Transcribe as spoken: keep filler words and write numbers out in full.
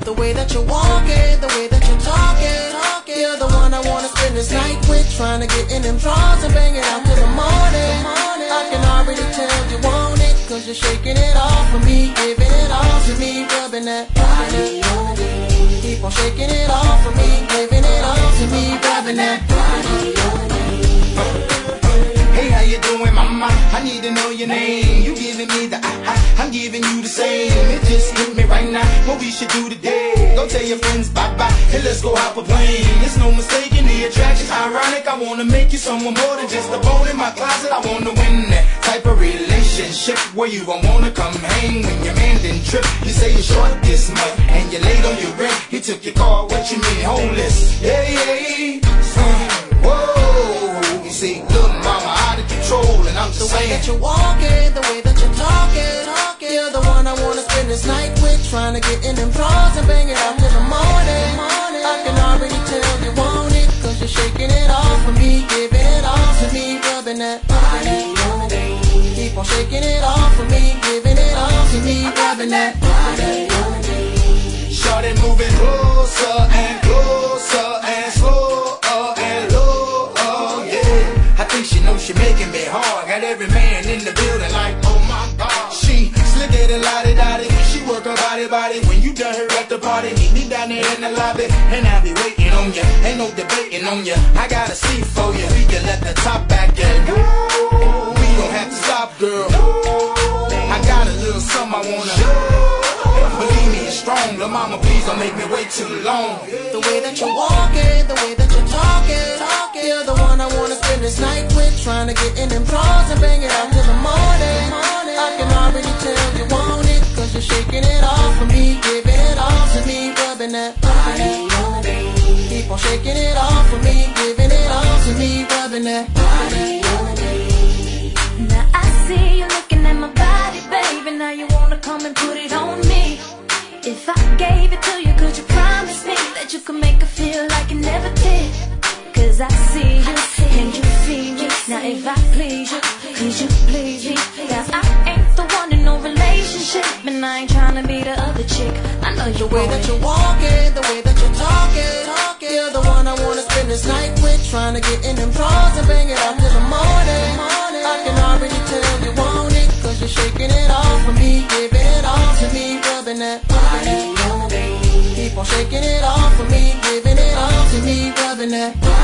The way that you're walking, the way that you're talking, talking. You're the one I wanna spend this night with, trying to get in them drawers and bang it out till the morning. I can already tell you want it, cause you're shaking it off for me, giving it all to me, rubbing that body. Keep on shaking it off for me, giving it all to me, rubbing that body. Hey, how you doing, mama? I need to know your name. You giving me the ah ah, I'm giving you the same. It just hit me right now, what we should do today. Go tell your friends bye-bye, hey, let's go hop a plane. There's no mistaking the attraction's ironic. I wanna make you someone more than just a bone in my closet. I wanna win that type of relationship where you won't wanna come hang when your man didn't trip. You say you're short this month and you're late on your rent. He took your car, what you mean, homeless? Yeah, yeah, uh, whoa. You see, little mama out of control, and I'm just saying. The way saying. that you're walking, the way that you're talking, talking. You're the one I wanna spend this night with, trying to get in them drawers and bang it out till the morning. I can already tell you want it, cause you're shaking it off for me, giving it all to me, rubbing that body. Keep on shaking it off for me, giving it all to me, rubbing that body. Shorty moving closer and closer and slower and lower, yeah. I think she knows she making me hard. Got every man in the building like, oh my God. She slicker than lottie dottie when she work her body body. When you done her at the party, meet me down there in the lobby, and I'll be waiting on ya. Ain't no debating on ya. I got a seat for ya. We can let the top back and go. We don't have to stop, girl. I got a little something I wanna. Believe me, it's strong. Lil' mama, please don't make me wait too long. The way that you're walking, the way that you're talking, talking. You're the one I wanna spend this night with, trying to get in them drawers and bang it out till the morning. I can already tell you want it, cause you're shaking it off for me, giving it all to me, rubbing that body. Keep on shaking it off for me, giving it all to me, rubbing that body. Now I see you looking at my body, baby. Now you wanna come and put it on me. If I gave it to you, could you promise me that you could make her feel like you never did? Cause I see you, and you see me. Now if I please you, could you please me? Now I ain't the one in no relationship, and I ain't tryna be the other chick. I know you The way that you're walking, the way that you're talking, talking. You're the one I wanna spend this night with, trying to get in them drawers and bang it out till the morning. I can already tell you want it, cause you're shaking it off for me, giving it all to me, rubbing that body. Keep on shaking it off for me, giving it all to me, rubbing that body.